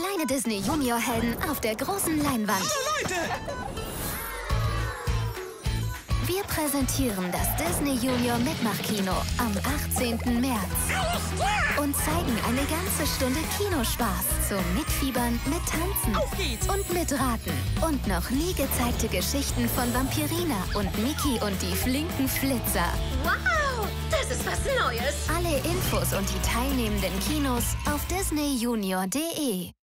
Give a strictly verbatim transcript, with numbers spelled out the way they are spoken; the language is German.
kleine Disney Junior Helden auf der großen Leinwand. Oh, Leute! Wir präsentieren das Disney Junior Mitmachkino am achtzehnten März und zeigen eine ganze Stunde Kinospaß zum Mitfiebern, mit Tanzen Auf geht's! und Mitraten und noch nie gezeigte Geschichten von Vampirina und Mickey und die flinken Flitzer. Wow, das ist was Neues. Alle Infos und die teilnehmenden Kinos auf disney junior punkt de.